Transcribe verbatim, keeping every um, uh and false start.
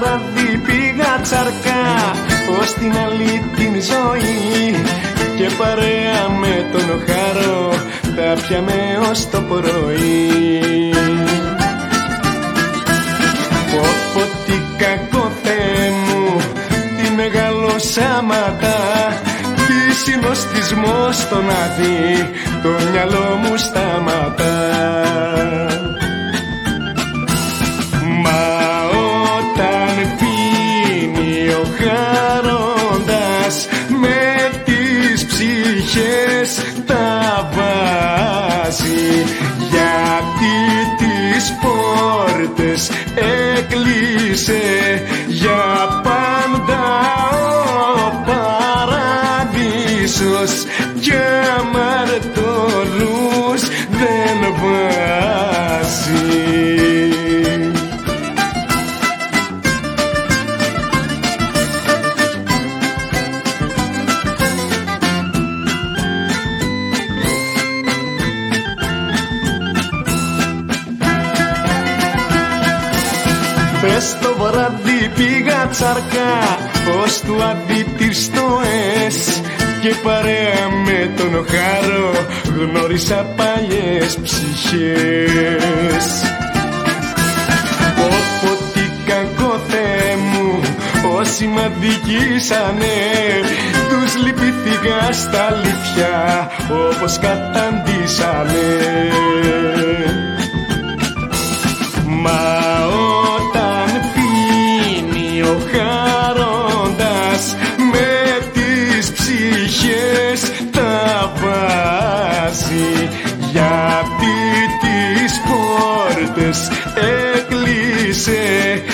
βράδυ πήγα τσαρκά ως την άλλη την ζωή και παρέα με τον Οχάρο τα πιάμε ως το πρωί. Πω πω τι κακό Θεέ μου, τι μεγάλο σάματα, τι συνοστισμός στο να δει το μυαλό μου σταματά. Μα όταν πίνει ο χάροντας με τις ψυχές τα βάζει, γιατί τις πόρτες έκλεισε για πάντα ο παράδεισος και αμαρτωλούς δεν βάζει. Πες το βράδυ πήγα τσαρκά ως του Αντίτηρ στο ΕΣ και παρέα με τον Οχάρο γνώρισα παλιές ψυχές. Πω πω τι κακό Θεέ μου, όσοι μ' αδικήσανε τους λυπηθήκα στα αλήθεια όπως καταντήσανε. Μα όταν πίνει ο χάροντας με τις ψυχές τα βάζει, γιατί τις πόρτες έκλεισε